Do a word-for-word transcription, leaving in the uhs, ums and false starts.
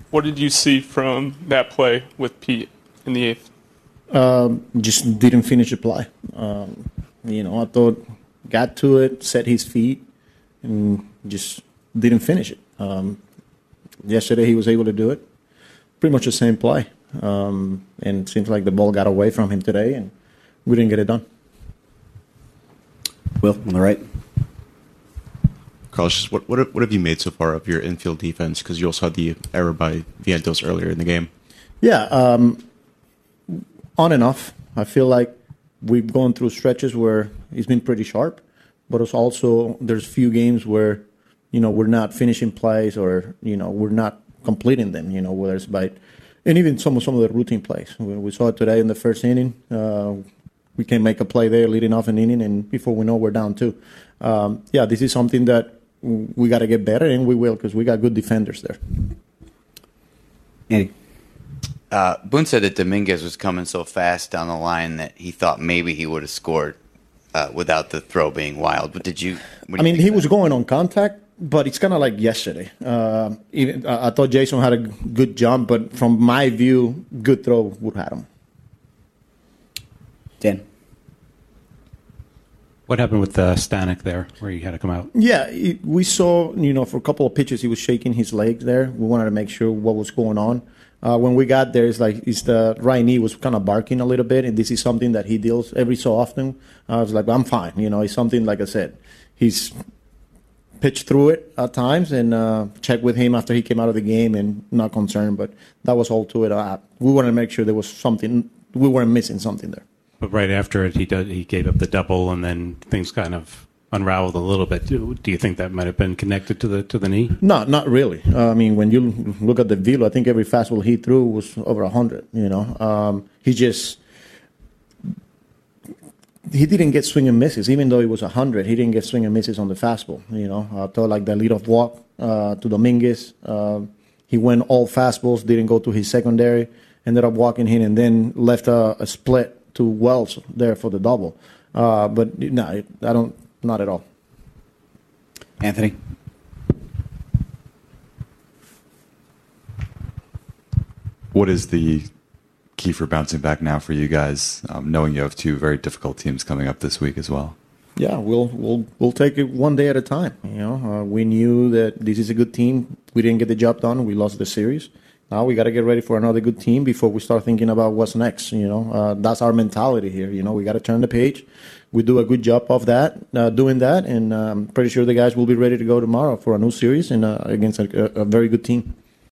What did you see from that play with Pete in the eighth? Um, just didn't finish the play. Um, you know, I thought got to it, set his feet, and just didn't finish it. Um, yesterday he was able to do it. Pretty much the same play. Um, and it seems like the ball got away from him today, and we didn't get it done. Will, on the right. Carlos, what, what what have you made so far of your infield defense? Because you also had the error by Vientos earlier in the game. Yeah, um, on and off. I feel like we've gone through stretches where he's been pretty sharp, but it's also there's few games where, you know, we're not finishing plays or, you know, we're not completing them, you know, whether it's by, and even some of, some of the routine plays. We, we saw it today in the first inning. Uh, we can make a play there leading off an inning, and before we know, we're down two. Um, yeah, this is something that we got to get better, and we will, because we got good defenders there. Andy. Uh, Boone said that Dominguez was coming so fast down the line that he thought maybe he would have scored uh, without the throw being wild. But did you? I mean, he was going on contact, but it's kind of like yesterday. Uh, even I thought Jason had a good jump, but from my view, good throw would have him. Dan. What happened with uh, Stanek there, where he had to come out? Yeah, it, we saw, you know, for a couple of pitches, he was shaking his legs there. We wanted to make sure what was going on. Uh, when we got there, it's like it's the right knee was kind of barking a little bit, and this is something that he deals every so often. I was like, I'm fine. You know, it's something, like I said, he's pitched through it at times, and uh, checked with him after he came out of the game, and not concerned, but that was all to it. Uh, we wanted to make sure there was something, we weren't missing something there. But right after it, he did, he gave up the double, and then things kind of unraveled a little bit. Do, do you think that might have been connected to the to the knee? No, not really. Uh, I mean, when you look at the velo, I think every fastball he threw was over one hundred, you know. Um, he just he didn't get swing and misses. Even though it was one hundred, he didn't get swing and misses on the fastball, you know. I thought like the leadoff walk uh, to Dominguez, uh, he went all fastballs, didn't go to his secondary, ended up walking in, and then left a, a split to Wells there for the double. Uh, but no, I don't, not at all. Anthony? What is the key for bouncing back now for you guys, um, knowing you have two very difficult teams coming up this week as well? Yeah, we'll we'll we'll take it one day at a time. You know, uh, we knew that this is a good team. We didn't get the job done. We lost the series. Now we got to get ready for another good team before we start thinking about what's next. You know, uh, that's our mentality here. You know, we got to turn the page. We do a good job of that, uh, doing that, and I'm um, pretty sure the guys will be ready to go tomorrow for a new series and uh, against a, a very good team.